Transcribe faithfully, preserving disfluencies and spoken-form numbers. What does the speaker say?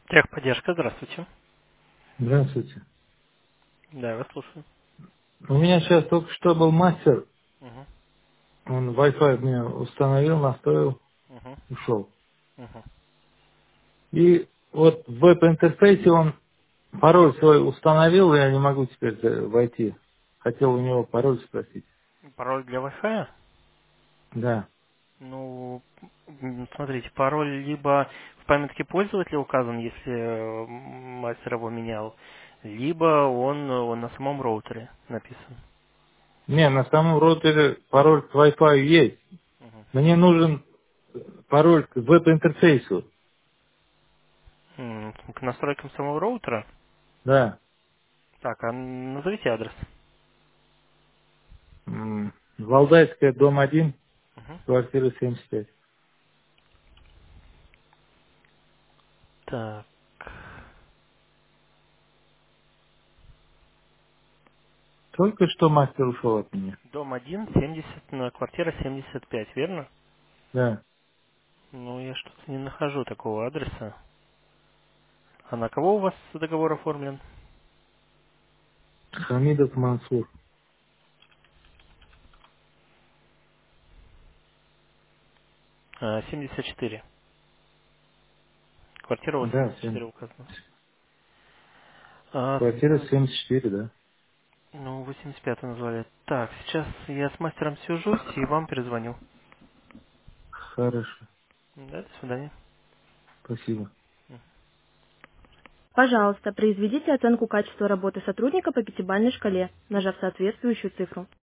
Техподдержка, здравствуйте. Здравствуйте. Да, я вас слушаю. У меня сейчас только что был мастер, Угу, он Wi-Fi мне установил, настроил, угу, ушел. угу. И вот в веб-интерфейсе он пароль свой установил, и я не могу теперь э, войти. Хотел у него пароль спросить. Пароль для Wi-Fi? Да. Ну, м, смотрите, пароль либо в памятке пользователя указан, если э, мастер его менял, либо он, он на самом роутере написан. Не, на самом роутере пароль к Wi-Fi есть. Мгм. Мне нужен пароль к веб-интерфейсу. М, К настройкам самого роутера? Да. Так, а назовите адрес. М, Валдайская, дом один, Мгм. квартира семьдесят пять. Так, Только что мастер ушел от меня. дом один, семьдесят, на квартира семьдесят пять, верно? Да. Ну, я что-то не нахожу такого адреса. А на кого у вас договор оформлен? Хамидов Мансур. А, семьдесят четыре. Квартира у вас Да, семьдесят семь. четыре указана. А, Квартира семьдесят четыре, да. ну, восемьдесят пять назвали. Так, сейчас я с мастером свяжусь и вам перезвоню. Хорошо. Да, до свидания. Спасибо. Пожалуйста, произведите оценку качества работы сотрудника по пятибалльной шкале, нажав соответствующую цифру.